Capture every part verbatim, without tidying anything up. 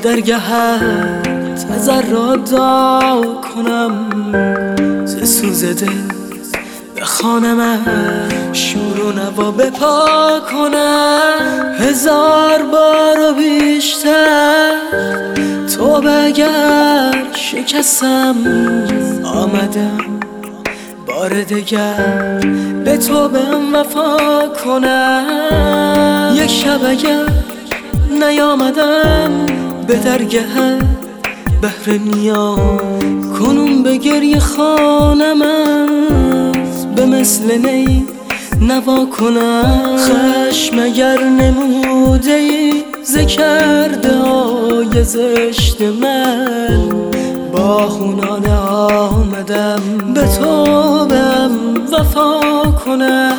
درگهت تذرات دعا کنم، ز سوز دل بخوانم، شور و نوا بپا کنم. هزار بار و بیشتر توبه اگر شکستم، آمدم بار دگر به توبه وفا کنم. یک شب اگر نیامدم به درگهت بهر نیام، کنون به گریه خوانمت، به مثل نی نوا کنم. خشم اگر نموده ای ز کرده های زشت من، با خونانه آمدم به توبه‌ام وفا کنم.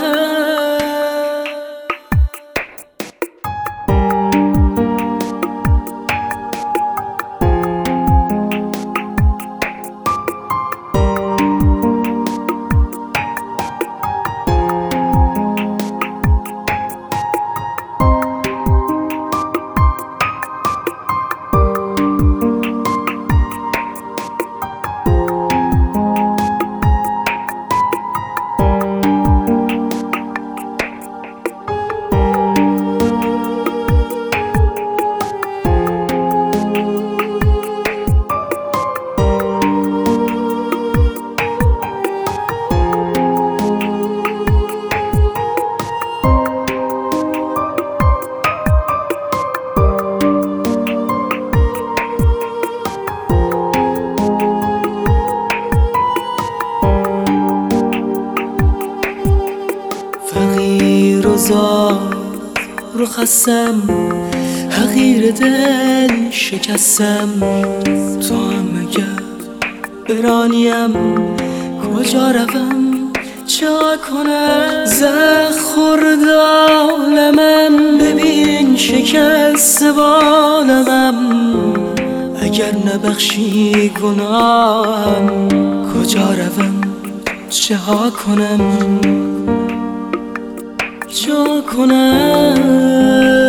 فقیر و زار رو خستم، حقیر دل شکستم. تو هم اگر برانیم کجا روم چه کنم؟ زخ خورد عالمم، ببین شکست بالمم. اگر نبخشی گناهم کجا روم چه کنم؟ چه کنم؟